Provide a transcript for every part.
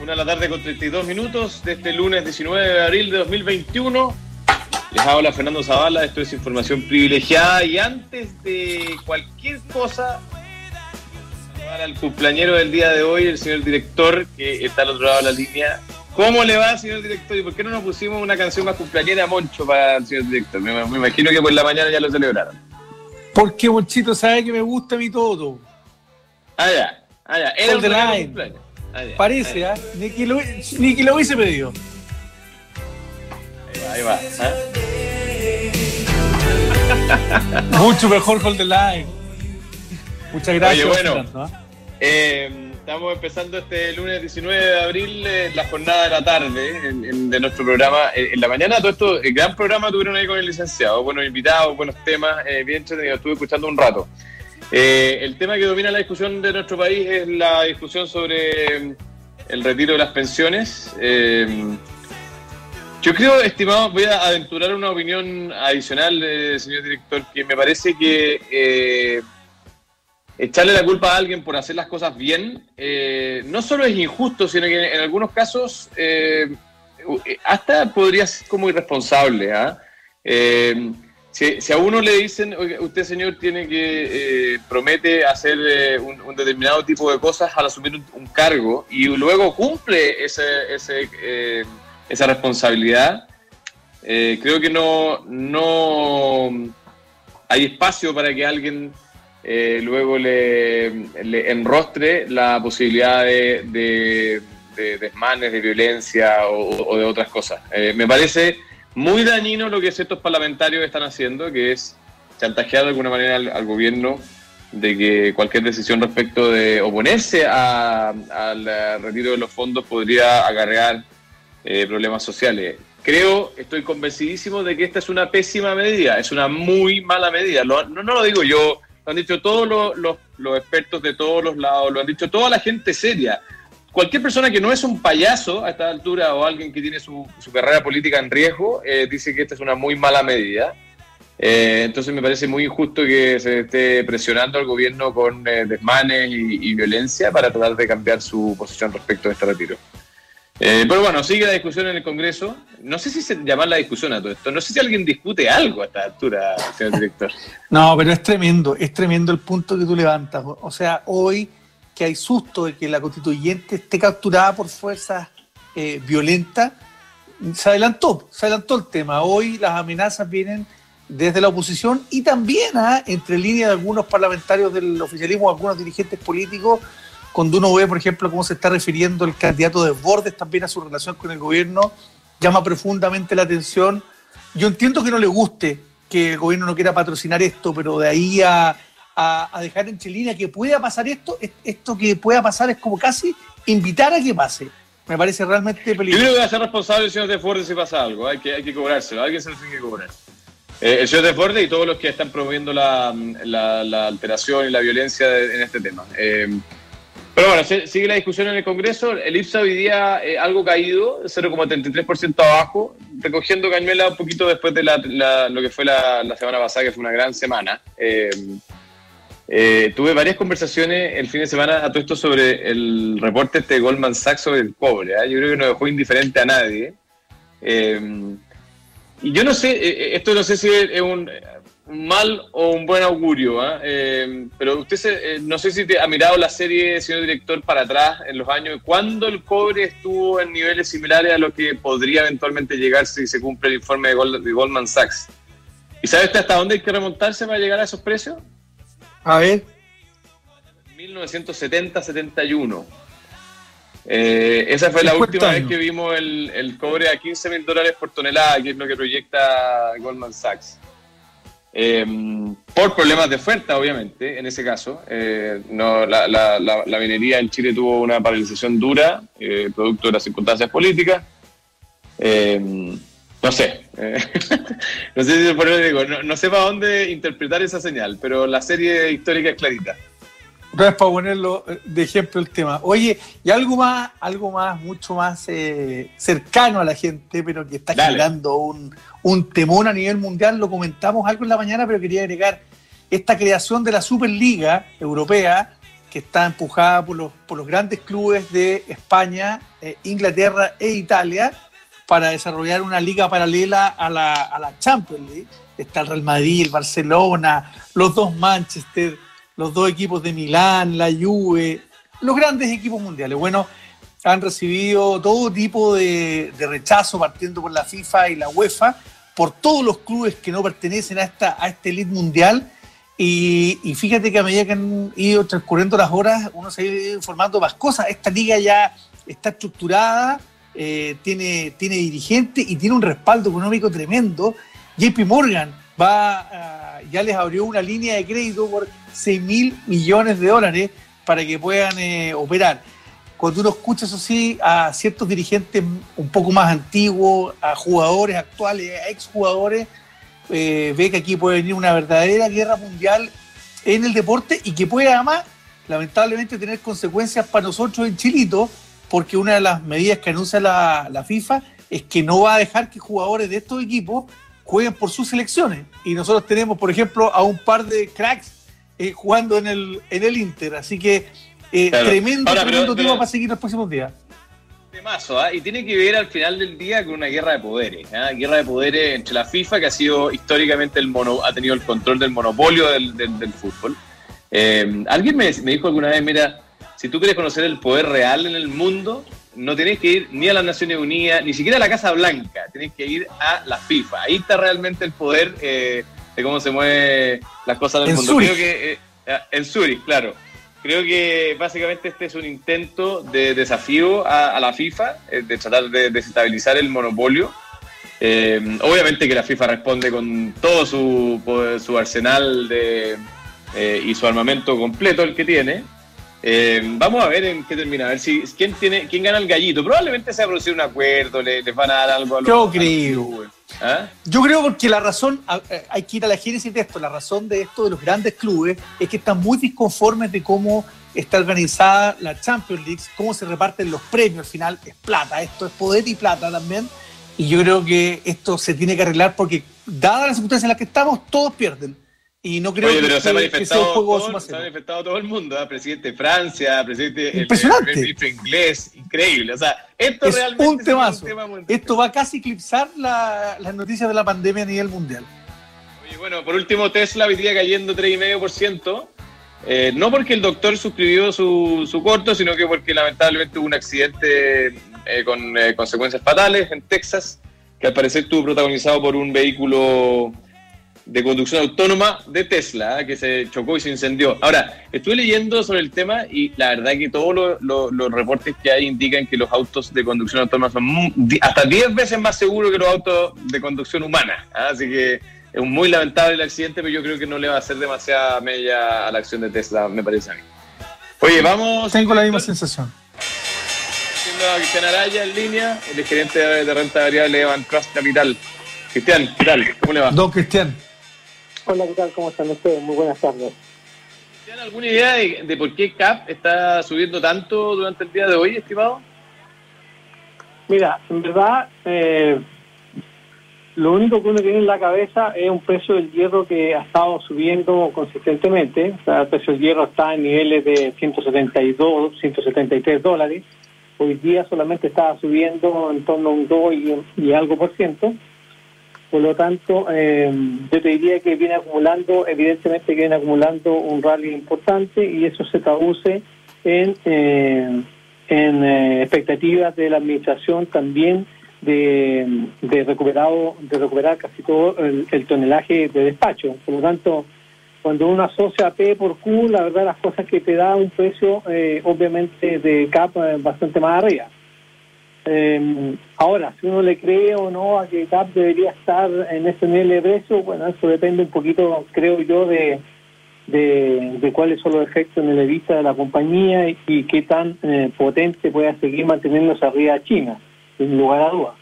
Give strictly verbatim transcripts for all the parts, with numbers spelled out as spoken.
Una de la tarde con treinta y dos minutos de este lunes diecinueve de abril de dos mil veintiuno. Les habla Fernando Zavala, esto es Información Privilegiada. Y antes de cualquier cosa, para el cumpleañero del día de hoy, el señor director, que está al otro lado de la línea. ¿Cómo le va, señor director? ¿Y por qué no nos pusimos una canción más cumpleañera a Moncho para el señor director? Me, me imagino que por la mañana ya lo celebraron. Porque Monchito sabe que me gusta a mí todo. Ah, ya. Ah, ya. Era un regalo de cumpleaños. Ah, ya. Parece, ¿ah? ¿eh? Ni que lo, ni que lo hubiese pedido. Ahí va, ahí va. ¿eh? Mucho mejor Hold the Line. Muchas gracias. Oye, bueno, Fernando, ¿eh? Eh, estamos empezando este lunes diecinueve de abril, eh, la jornada de la tarde en, en, de nuestro programa. Eh, en la mañana, todo esto, el gran programa tuvieron ahí con el licenciado. Buenos invitados, buenos temas, eh, bien entretenido. Estuve escuchando un rato. Eh, el tema que domina la discusión de nuestro país es la discusión sobre el retiro de las pensiones. Eh, yo creo, estimado, voy a aventurar una opinión adicional, eh, señor director, que me parece que eh, echarle la culpa a alguien por hacer las cosas bien eh, no solo es injusto, sino que en algunos casos eh, hasta podría ser como irresponsable. ¿eh? Eh, Si, si a uno le dicen, oiga, usted señor tiene que, eh, promete hacer eh, un, un determinado tipo de cosas al asumir un, un cargo y luego cumple ese, ese, eh, esa responsabilidad, eh, creo que no, no hay espacio para que alguien eh, luego le, le enrostre la posibilidad de, de, de desmanes, de violencia o, o de otras cosas. Eh, me parece muy dañino lo que estos parlamentarios están haciendo, que es chantajear de alguna manera al, al gobierno de que cualquier decisión respecto de oponerse a, al retiro de los fondos podría acarrear eh, problemas sociales. Creo, estoy convencidísimo de que esta es una pésima medida, es una muy mala medida. Lo, no, no lo digo yo, lo han dicho todos los, los, los expertos de todos los lados, lo han dicho toda la gente seria. Cualquier persona que no es un payaso a esta altura o alguien que tiene su, su carrera política en riesgo eh, dice que esta es una muy mala medida. Eh, entonces me parece muy injusto que se esté presionando al gobierno con eh, desmanes y, y violencia para tratar de cambiar su posición respecto a este retiro. Eh, pero bueno, sigue la discusión en el Congreso. No sé si se llama la discusión a todo esto. No sé si alguien discute algo a esta altura, señor director. No, pero es tremendo, es tremendo el punto que tú levantas. O sea, hoy que hay susto de que la constituyente esté capturada por fuerzas eh, violentas, se adelantó, se adelantó el tema. Hoy las amenazas vienen desde la oposición y también ¿eh? entre líneas de algunos parlamentarios del oficialismo, algunos dirigentes políticos, cuando uno ve, por ejemplo, cómo se está refiriendo el candidato Desbordes también a su relación con el gobierno, llama profundamente la atención. Yo entiendo que no le guste que el gobierno no quiera patrocinar esto, pero de ahí a A, a dejar entre línea que pueda pasar esto, esto que pueda pasar es como casi invitar a que pase. Me parece realmente peligroso. Yo creo que va a ser responsable el señor Desbordes si pasa algo, hay que, hay que cobrárselo, alguien se lo tiene que cobrar. Eh, el señor Desbordes y todos los que están promoviendo la, la, la alteración y la violencia de, en este tema. Eh, pero bueno, se, sigue la discusión en el Congreso, el I P S A hoy día eh, algo caído, cero coma treinta y tres por ciento abajo, recogiendo cañuela un poquito después de la, la, lo que fue la, la semana pasada, que fue una gran semana. Eh, Eh, tuve varias conversaciones el fin de semana a todo esto sobre el reporte este de Goldman Sachs sobre el cobre. ¿eh? Yo creo que no dejó indiferente a nadie. Eh, y yo no sé, eh, esto no sé si es un, un mal o un buen augurio, ¿eh? Eh, pero usted se, eh, no sé si te ha mirado la serie, señor director, para atrás en los años, ¿cuándo el cobre estuvo en niveles similares a lo que podría eventualmente llegar si se cumple el informe de, Gold, de Goldman Sachs? ¿Y sabe usted hasta dónde hay que remontarse para llegar a esos precios? A ver. mil novecientos setenta setenta y uno. Eh, esa fue la última años. vez que vimos el, el cobre a quince mil dólares por tonelada, que es lo que proyecta Goldman Sachs. Eh, por problemas de oferta, obviamente, en ese caso. Eh, no, la, la, la, la minería en Chile tuvo una paralización dura, eh, producto de las circunstancias políticas. Eh, No sé, eh, no sé si por eso digo, no, no sé para dónde interpretar esa señal, pero la serie histórica es clarita. Otra vez para ponerlo de ejemplo el tema. Oye, y algo más, algo más, mucho más eh, cercano a la gente, pero que está Dale. generando un, un temor a nivel mundial, lo comentamos algo en la mañana, pero quería agregar esta creación de la Superliga Europea, que que está empujada por los, por los grandes clubes de España, eh, Inglaterra e Italia, para desarrollar una liga paralela a la, a la Champions League. Está el Real Madrid, el Barcelona, los dos Manchester, los dos equipos de Milán, la Juve, los grandes equipos mundiales. Bueno, han recibido todo tipo de, de rechazo, partiendo por la FIFA y la UEFA, por todos los clubes que no pertenecen a esta, a este elite mundial. Y, y fíjate que a medida que han ido transcurriendo las horas, uno se ha ido informando más cosas. Esta liga ya está estructurada, eh, tiene, tiene dirigente y tiene un respaldo económico tremendo. J P Morgan va, uh, ya les abrió una línea de crédito por seis mil millones de dólares para que puedan eh, operar. Cuando uno escucha, eso sí, a ciertos dirigentes un poco más antiguos, a jugadores actuales, a exjugadores, eh, ve que aquí puede venir una verdadera guerra mundial en el deporte y que puede además, lamentablemente, tener consecuencias para nosotros en Chilito, porque una de las medidas que anuncia la, la FIFA es que no va a dejar que jugadores de estos equipos jueguen por sus selecciones. Y nosotros tenemos, por ejemplo, a un par de cracks eh, jugando en el, en el Inter. Así que eh, claro. tremendo, Ahora, tremendo pero, tema pero, para seguir los próximos días. Temazo, ¿eh? Y tiene que ver al final del día con una guerra de poderes. ¿eh? Guerra de poderes entre la FIFA, que ha sido históricamente el mono, ha tenido el control del monopolio del, del, del fútbol. Eh, alguien me, me dijo alguna vez, mira, si tú quieres conocer el poder real en el mundo, no tenés que ir ni a las Naciones Unidas, ni siquiera a la Casa Blanca, tenés que ir a la FIFA. Ahí está realmente el poder eh, de cómo se mueven las cosas del en mundo. Zurich. Creo que, eh, en Zurich, claro. Creo que básicamente este es un intento de desafío a, a la FIFA, eh, de tratar de desestabilizar el monopolio. Eh, obviamente que la FIFA responde con todo su, su arsenal de, eh, y su armamento completo, el que tiene. Eh, vamos a ver en qué termina, a ver si quién tiene quién gana el gallito. Probablemente se va a producir un acuerdo, le, les van a dar algo a los. Yo creo. ¿Ah? Yo creo porque la razón, hay que ir a la génesis de esto, la razón de esto de los grandes clubes es que están muy disconformes de cómo está organizada la Champions League, cómo se reparten los premios. Al final es plata, esto es poder y plata también. Y yo creo que esto se tiene que arreglar porque, dadas las circunstancias en las que estamos, todos pierden. Y no creo Oye, que, pero se ha que, que sea un juego todo, se ha manifestado todo el mundo, ¿eh? Presidente de Francia, presidente impresionante. El, el ministro inglés, increíble. O sea, esto es realmente un temazo. Un tema muy esto va a casi eclipsar la, las noticias de la pandemia a nivel mundial. Oye, bueno, por último, Tesla hoy día cayendo tres coma cinco por ciento. Eh, no porque el doctor suscribió su, su corto, sino que porque lamentablemente hubo un accidente eh, con eh, consecuencias fatales en Texas, que al parecer estuvo protagonizado por un vehículo de conducción autónoma de Tesla, que se chocó y se incendió. Ahora, estuve leyendo sobre el tema y la verdad que todos lo, lo, los reportes que hay indican que los autos de conducción autónoma son muy, hasta diez veces más seguros que los autos de conducción humana. ¿eh? Así que es muy lamentable el accidente, pero yo creo que no le va a hacer demasiada mella a la acción de Tesla, me parece a mí. Oye, vamos... Tengo la misma sensación. Tengo a Cristian Araya en línea, el gerente de renta variable de Bancross Capital. Cristian, ¿qué tal? ¿Cómo le va? Don Cristian. Hola, ¿qué tal? ¿Cómo están ustedes? Muy buenas tardes. ¿Tienen alguna idea de, de por qué C A P está subiendo tanto durante el día de hoy, estimado? Mira, en verdad, eh, lo único que uno tiene en la cabeza es un precio del hierro que ha estado subiendo consistentemente. O sea, el precio del hierro está en niveles de ciento setenta y dos, ciento setenta y tres dólares. Hoy día solamente estaba subiendo en torno a un dos y, y algo por ciento. Por lo tanto, eh, yo te diría que viene acumulando, evidentemente que viene acumulando un rally importante y eso se traduce en, eh, en eh, expectativas de la administración también de, de recuperado de recuperar casi todo el, el tonelaje de despacho. Por lo tanto, cuando uno asocia P por Q, la verdad las cosas que te da un precio eh, obviamente de C A P eh, bastante más arriba. Eh, ahora, si uno le cree o no a que C A P debería estar en ese nivel de precio, bueno, eso depende un poquito, creo yo, de, de, de cuáles son los efectos en el EBITDA de la compañía y, y qué tan eh, potente pueda seguir manteniéndose arriba de China, sin lugar a dudas.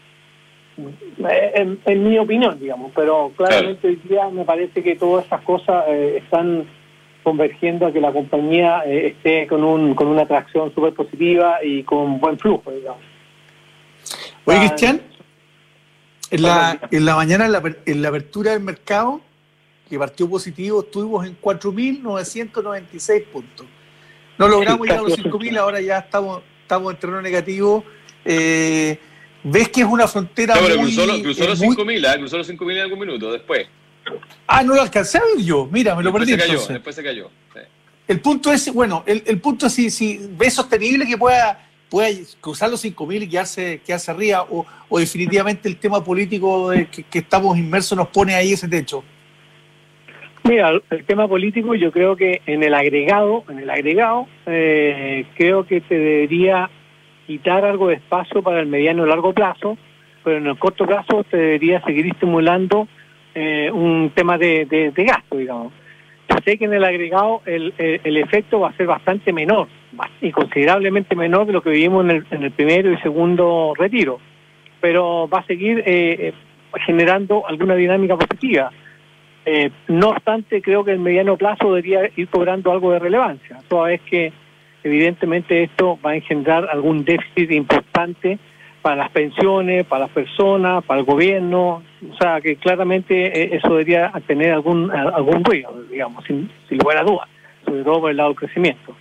En, en mi opinión, digamos, pero claramente hoy día me parece que todas estas cosas eh, están convergiendo a que la compañía eh, esté con un con una atracción súper positiva y con buen flujo, digamos. Oye, Cristian, en la, en la mañana, en la, en la apertura del mercado, que partió positivo, estuvimos en cuatro mil novecientos noventa y seis puntos. no logramos llegar a los cinco mil, ahora ya estamos, estamos en terreno negativo. Eh, ¿Ves que es una frontera no, pero muy... cruzó, cruzó eh, los muy... cinco mil, ¿eh? Cruzó los cinco mil en algún minuto, después. Ah, no lo alcancé a ver yo, mira, me lo después perdí se cayó, entonces. Después se cayó, sí. El punto es, bueno, el, el punto es si, si ves sostenible que pueda, pueda cruzar los cinco mil y quedarse, quedarse arriba, o, o definitivamente el tema político de que, que estamos inmersos nos pone ahí ese techo. Mira, el tema político yo creo que en el agregado, en el agregado, eh, creo que te debería quitar algo de espacio para el mediano y largo plazo, pero en el corto plazo te debería seguir estimulando eh, un tema de, de, de gasto, digamos. Yo sé que en el agregado el, el, el efecto va a ser bastante menor, y considerablemente menor de lo que vivimos en el, en el primero y segundo retiro, pero va a seguir eh, generando alguna dinámica positiva. Eh, no obstante, creo que el mediano plazo debería ir cobrando algo de relevancia, toda vez que evidentemente esto va a engendrar algún déficit importante para las pensiones, para las personas, para el gobierno, o sea que claramente eso debería tener algún algún ruido, digamos, sin, sin lugar a dudas, sobre todo por el lado del crecimiento.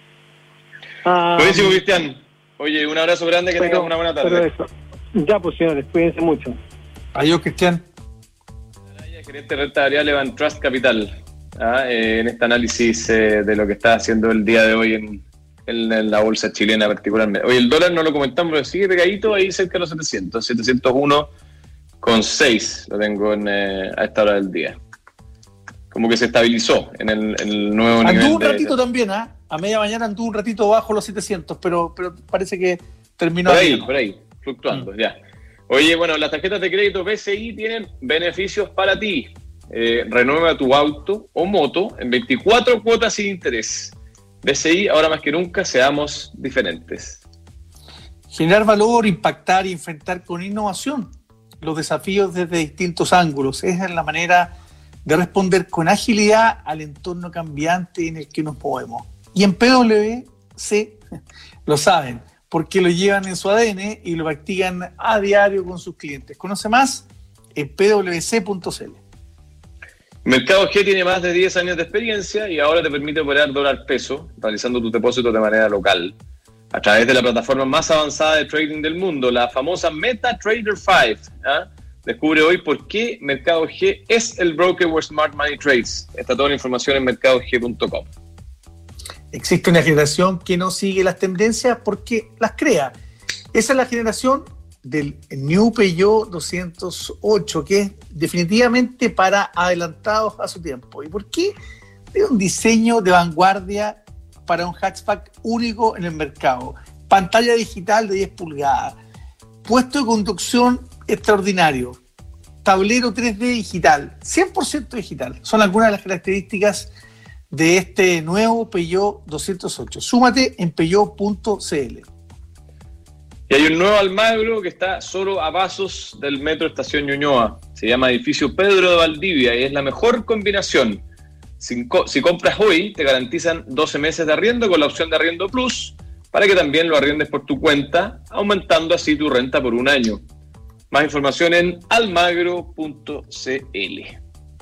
Ah, buenísimo, Cristian. Oye, un abrazo grande, que tengas una buena tarde. Pero eso. Ya, pues señores, cuídense mucho. Adiós, Cristian. Gerente de renta variable Van Trust Capital, ¿ah? eh, en este análisis eh, de lo que está haciendo el día de hoy en, en, en la bolsa chilena particularmente. Hoy el dólar no lo comentamos, pero sigue pegadito ahí cerca de los setecientos, setecientos uno con seis lo tengo en, eh, a esta hora del día. Como que se estabilizó en el, en el nuevo anduvo nivel. Anduvo un ratito de... también, ¿ah? ¿eh? A media mañana anduvo un ratito bajo los setecientos, pero, pero parece que terminó por ahí, bien, ¿no? por ahí, fluctuando, mm. ya. Oye, bueno, las tarjetas de crédito B C I tienen beneficios para ti. Eh, renueva tu auto o moto en veinticuatro cuotas sin interés. B C I, ahora más que nunca, seamos diferentes. Generar valor, impactar y enfrentar con innovación los desafíos desde distintos ángulos. Esa es la manera de responder con agilidad al entorno cambiante en el que nos movemos. Y en P W C lo saben, porque lo llevan en su A D N y lo practican a diario con sus clientes. Conoce más en p w c punto c l. Mercado G tiene más de diez años de experiencia y ahora te permite operar dólar peso, realizando tus depósitos de manera local, a través de la plataforma más avanzada de trading del mundo, la famosa MetaTrader cinco. ¿eh? Descubre hoy por qué Mercado G es el broker where smart money trades. Está toda la información en mercado g punto com. Existe una generación que no sigue las tendencias porque las crea. Esa es la generación del New Peugeot doscientos ocho, que es definitivamente para adelantados a su tiempo. ¿Y por qué? Es un diseño de vanguardia para un hatchback único en el mercado. Pantalla digital de diez pulgadas, puesto de conducción extraordinario, tablero tres D digital, cien por ciento digital. Son algunas de las características de este nuevo Peugeot doscientos ocho. Súmate en peugeot punto c l. Y hay un nuevo Almagro que está solo a pasos del metro Estación Ñuñoa. Se llama Edificio Pedro de Valdivia y es la mejor combinación. Si, co- si compras hoy, te garantizan doce meses de arriendo con la opción de Arriendo Plus para que también lo arriendes por tu cuenta, aumentando así tu renta por un año. Más información en almagro punto c l.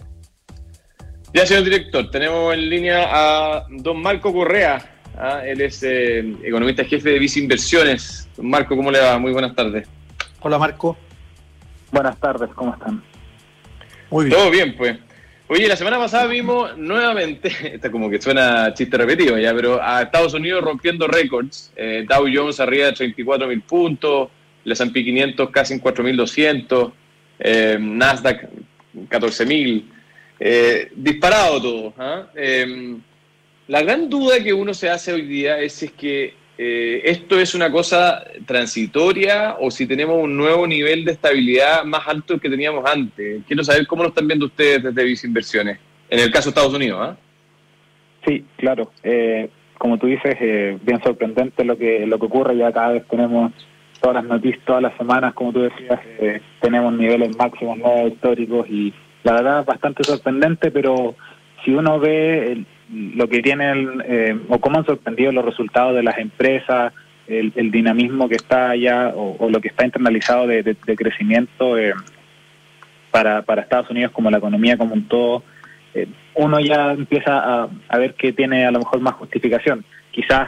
Ya, señor director, tenemos en línea a don Marco Correa. ¿ah? Él es eh, economista jefe de Visa Inversiones. Don Marco, ¿cómo le va? Muy buenas tardes. Hola, Marco. Buenas tardes, ¿cómo están? Muy bien. Todo bien, pues. Oye, la semana pasada vimos nuevamente, esto como que suena chiste repetido ya, pero a Estados Unidos rompiendo récords. Eh, Dow Jones arriba de treinta y cuatro mil puntos, el ese and pe quinientos casi en cuatro mil doscientos, eh, Nasdaq catorce mil. Eh, disparado todo. ¿eh? Eh, la gran duda que uno se hace hoy día es si es que eh, esto es una cosa transitoria o si tenemos un nuevo nivel de estabilidad más alto que teníamos antes. Quiero saber cómo lo están viendo ustedes desde Visa Inversiones, en el caso de Estados Unidos. ¿eh? Sí, claro. Eh, como tú dices, eh, bien sorprendente lo que lo que ocurre. Ya cada vez tenemos todas las noticias, todas las semanas, como tú decías, eh, tenemos niveles máximos nuevos históricos y la verdad bastante sorprendente, pero si uno ve el, lo que tienen eh, o cómo han sorprendido los resultados de las empresas, el, el dinamismo que está allá o, o lo que está internalizado de, de, de crecimiento eh, para, para Estados Unidos como la economía como un todo, eh, uno ya empieza a, a ver que tiene a lo mejor más justificación. Quizás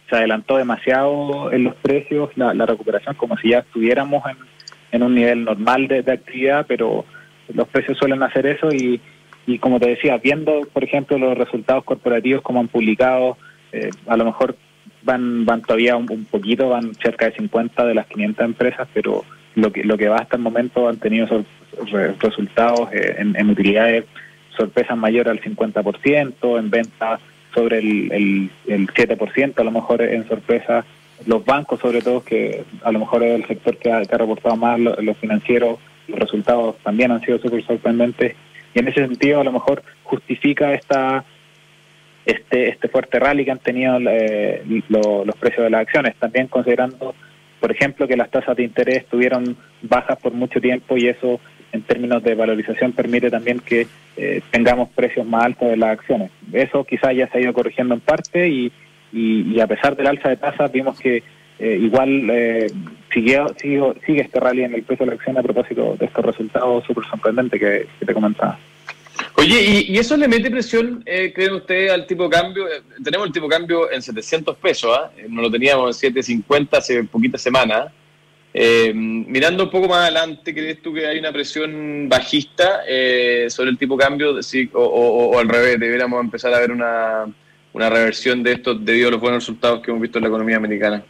se adelantó demasiado en los precios, la, la recuperación, como si ya estuviéramos en, en un nivel normal de, de actividad, pero los precios suelen hacer eso y, y como te decía, viendo, por ejemplo, los resultados corporativos como han publicado, eh, a lo mejor van van todavía un, un poquito, van cerca de cincuenta de las quinientas empresas, pero lo que lo que va hasta el momento han tenido sor, re, resultados eh, en, en utilidades, sorpresas mayores al cincuenta por ciento, en ventas sobre el, el, el siete por ciento, a lo mejor en sorpresa. Los bancos, sobre todo, que a lo mejor es el sector que ha, que ha reportado más, los, los financieros, los resultados también han sido súper sorprendentes, y en ese sentido a lo mejor justifica esta este este fuerte rally que han tenido eh, lo, los precios de las acciones, también considerando, por ejemplo, que las tasas de interés estuvieron bajas por mucho tiempo y eso en términos de valorización permite también que eh, tengamos precios más altos de las acciones. Eso quizás ya se ha ido corrigiendo en parte y, y, y a pesar del alza de tasas vimos que eh, igual eh, sigue, sigue, sigue este rally en el precio de la acción a propósito de estos resultados súper sorprendentes que, que te comentaba. Oye, ¿y, y eso le mete presión, eh, creen ustedes, al tipo de cambio? Eh, tenemos el tipo de cambio en setecientos pesos, ¿eh? No lo teníamos en setecientos cincuenta hace poquitas semanas. Eh, mirando un poco más adelante, ¿crees tú que hay una presión bajista eh, sobre el tipo de cambio? Sí, o, o, o al revés, deberíamos empezar a ver una, una reversión de esto debido a los buenos resultados que hemos visto en la economía americana.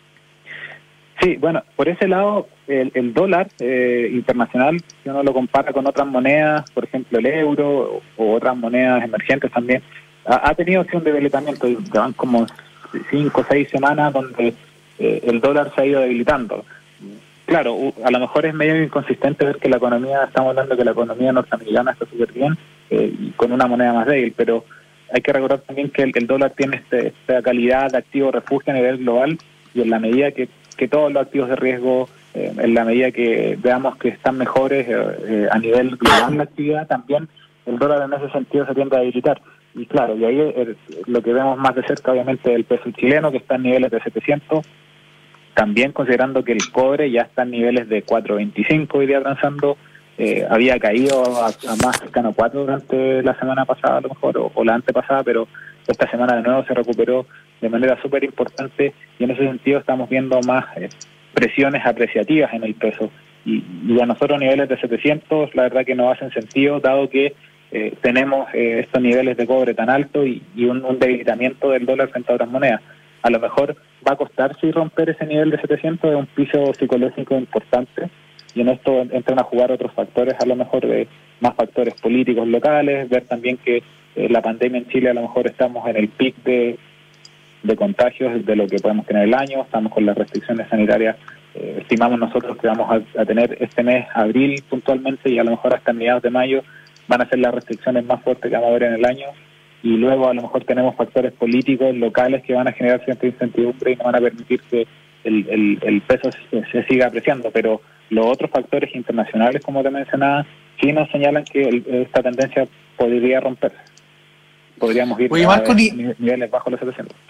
Sí, bueno, por ese lado, el, el dólar eh, internacional, si uno lo compara con otras monedas, por ejemplo el euro o, o otras monedas emergentes también, ha, ha tenido sí, un debilitamiento, van como cinco o seis semanas donde eh, el dólar se ha ido debilitando. Claro, a lo mejor es medio inconsistente ver que la economía, estamos hablando de que la economía norteamericana está súper bien eh, y con una moneda más débil, pero hay que recordar también que el, el dólar tiene este, esta calidad de activo refugio a nivel global y en la medida que, que todos los activos de riesgo, eh, en la medida que veamos que están mejores eh, eh, a nivel global la actividad, también el dólar en ese sentido se tiende a debilitar. Y claro, y ahí eh, lo que vemos más de cerca obviamente el peso chileno que está en niveles de setecientos, también considerando que el cobre ya está en niveles de cuatro veinticinco hoy día transando, eh, había caído a, a más cercano a cuatro durante la semana pasada a lo mejor, o, o la antepasada, pero esta semana de nuevo se recuperó de manera súper importante y en ese sentido estamos viendo más eh, presiones apreciativas en el peso. Y, y a nosotros niveles de setecientos la verdad que no hacen sentido, dado que eh, tenemos eh, estos niveles de cobre tan altos y, y un, un debilitamiento del dólar frente a otras monedas. A lo mejor va a costar si romper ese nivel de setecientos, es un piso psicológico importante y en esto entran a jugar otros factores, a lo mejor de más factores políticos locales, ver también que eh, la pandemia en Chile a lo mejor estamos en el pic de, de contagios de lo que podemos tener el año, estamos con las restricciones sanitarias, eh, estimamos nosotros que vamos a, a tener este mes, abril puntualmente y a lo mejor hasta mediados de mayo van a ser las restricciones más fuertes que vamos a ver en el año. Y luego a lo mejor tenemos factores políticos locales que van a generar cierta incertidumbre y no van a permitir que el, el, el peso se, se siga apreciando, pero los otros factores internacionales, como te mencionaba, sí nos señalan que el, esta tendencia podría romperse. Podríamos ir Oye, a Marco, ni, niveles bajo los setecientos. ¿Sí?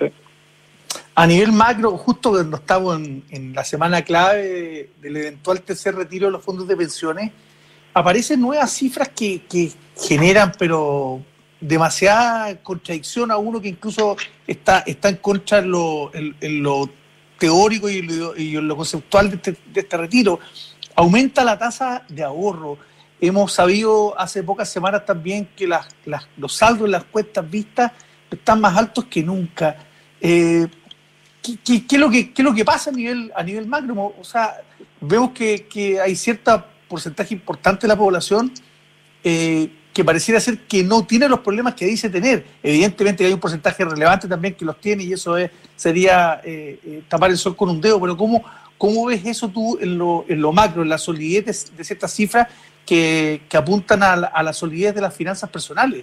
A nivel macro, justo cuando estamos en, en la semana clave del eventual tercer retiro de los fondos de pensiones, aparecen nuevas cifras que, que generan, pero demasiada contradicción a uno que incluso está está en contra en lo, en, en lo teórico y lo, y en lo conceptual de este, de este retiro. Aumenta la tasa de ahorro. Hemos sabido hace pocas semanas también que las, las, los saldos en las cuentas vistas están más altos que nunca. Eh, ¿qué, qué, qué, es lo que, ¿Qué es lo que pasa a nivel, a nivel macro? O sea, vemos que, que hay cierto porcentaje importante de la población eh, que pareciera ser que no tiene los problemas que dice tener. Evidentemente hay un porcentaje relevante también que los tiene y eso es, sería eh, eh, tapar el sol con un dedo, pero ¿cómo, cómo ves eso tú en lo, en lo macro, en la solidez de, de ciertas cifras que, que apuntan a la, a la solidez de las finanzas personales?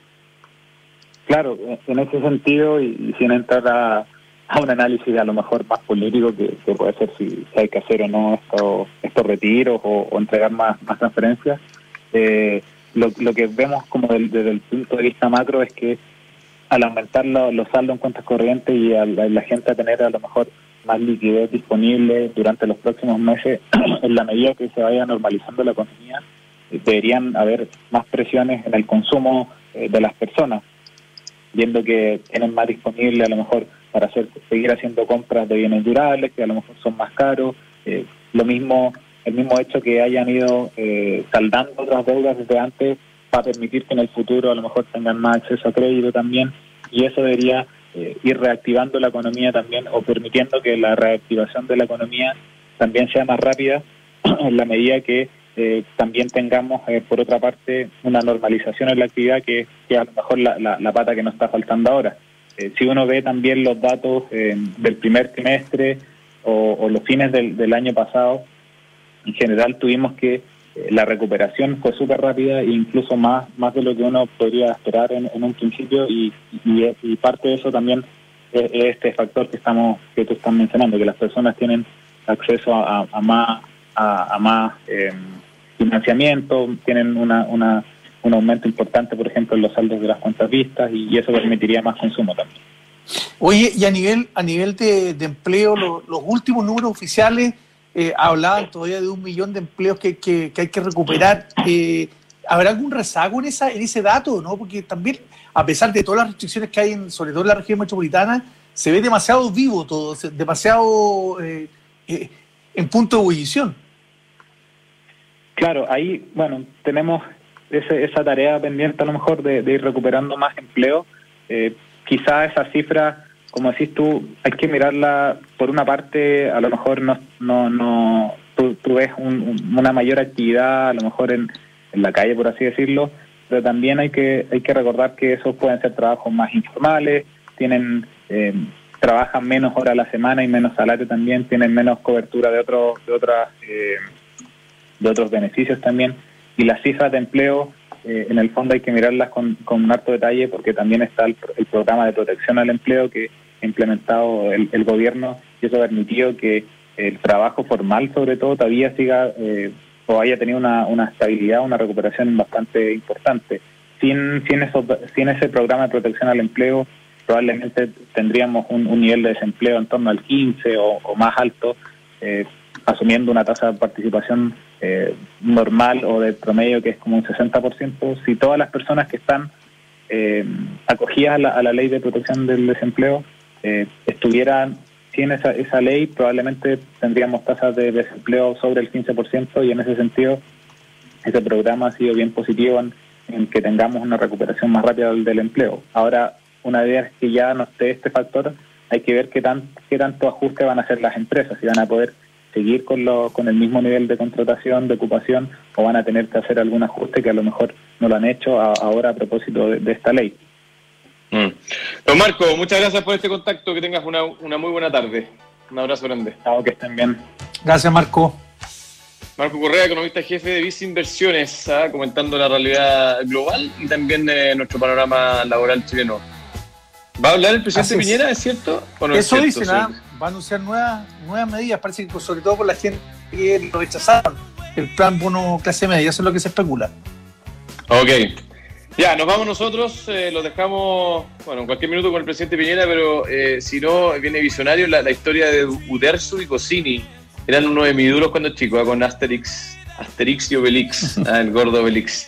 Claro, en ese sentido, y, y sin entrar a, a un análisis a lo mejor más político que, que puede ser si, si hay que hacer o no estos, estos retiros o, o entregar más, más transferencias, eh, Lo, lo que vemos como del, desde el punto de vista macro es que al aumentar lo, los saldos en cuentas corrientes y a la, la gente a tener a lo mejor más liquidez disponible durante los próximos meses, en la medida que se vaya normalizando la economía, deberían haber más presiones en el consumo eh, de las personas, viendo que tienen más disponible a lo mejor para hacer seguir haciendo compras de bienes durables que a lo mejor son más caros. Eh, lo mismo, el mismo hecho que hayan ido eh, saldando otras deudas desde antes va a permitir que en el futuro a lo mejor tengan más acceso a crédito también, y eso debería eh, ir reactivando la economía también, o permitiendo que la reactivación de la economía también sea más rápida en la medida que eh, también tengamos, eh, por otra parte, una normalización en la actividad que, que a lo mejor la, la, la pata que nos está faltando ahora. Eh, si uno ve también los datos eh, del primer trimestre o, o los fines del, del año pasado, en general tuvimos que eh, la recuperación fue súper rápida e incluso más más de lo que uno podría esperar en, en un principio, y, y, y parte de eso también es, es este factor que estamos que tú estás mencionando, que las personas tienen acceso a, a, a más a, a más eh, financiamiento, tienen una, una un aumento importante, por ejemplo, en los saldos de las cuentas vistas, y, y eso permitiría más consumo también. Oye, y a nivel a nivel de, de empleo, lo, los últimos números oficiales eh, hablaban todavía de un millón de empleos que, que, que hay que recuperar. Eh, ¿Habrá algún rezago en esa en ese dato, no? Porque también, a pesar de todas las restricciones que hay, en, sobre todo en la región metropolitana, se ve demasiado vivo todo, demasiado eh, eh, en punto de ebullición. Claro, ahí, bueno, tenemos ese, esa tarea pendiente a lo mejor de, de ir recuperando más empleo. Eh, quizá esa cifra, como decís tú, hay que mirarla por una parte, a lo mejor no, no, no tú, tú ves un, una mayor actividad, a lo mejor en, en la calle, por así decirlo, pero también hay que hay que recordar que esos pueden ser trabajos más informales, tienen eh, trabajan menos horas a la semana y menos salario también, tienen menos cobertura de otros de otras eh, de otros beneficios también, y las cifras de empleo eh, en el fondo hay que mirarlas con, con un harto detalle, porque también está el, el programa de protección al empleo que ha implementado el, el gobierno, y eso ha permitido que el trabajo formal sobre todo todavía siga eh, o haya tenido una, una estabilidad, una recuperación bastante importante. Sin sin, eso, sin ese programa de protección al empleo probablemente tendríamos un, un nivel de desempleo en torno al quince o, o más alto, eh, asumiendo una tasa de participación eh, normal o de promedio que es como un sesenta por ciento. Si todas las personas que están eh, acogidas a la, a la ley de protección del desempleo eh, estuvieran sin esa, esa ley, probablemente tendríamos tasas de desempleo sobre el quince por ciento, y en ese sentido ese programa ha sido bien positivo en, en que tengamos una recuperación más rápida del, del empleo. Ahora, una vez que ya no esté este factor, hay que ver qué, tan, qué tanto ajuste van a hacer las empresas, si van a poder seguir con, lo, con el mismo nivel de contratación, de ocupación, o van a tener que hacer algún ajuste que a lo mejor no lo han hecho a, ahora a propósito de, de esta ley. Mm. Don Marco, muchas gracias por este contacto, que tengas una, una muy buena tarde. Un abrazo grande. Chao, que estén bien. Gracias, Marco. Marco Correa, economista jefe de Visa Inversiones, ¿ah? Comentando la realidad global y también eh, nuestro panorama laboral chileno. ¿Va a hablar el presidente Así es. Piñera, es cierto? ¿O no Eso es cierto? dice, ¿no? Va a anunciar nuevas nuevas medidas, parece que sobre todo por la gente que lo rechazaron, el plan bono clase media, eso es lo que se especula. Ok. Ya, nos vamos nosotros, eh, los dejamos, bueno, en cualquier minuto con el presidente Piñera, pero eh, si no, viene visionario la, la historia de Uderzo y Goscinny. Eran unos de mis ídolos cuando chico, ¿eh? Con Asterix, Asterix y Obelix, ¿eh? El gordo Obelix.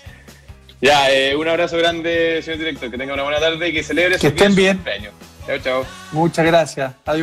Ya, eh, un abrazo grande, señor director, que tenga una buena tarde y que celebre que estén bien. cumpleaños. Chao, chao. Muchas gracias. Adiós.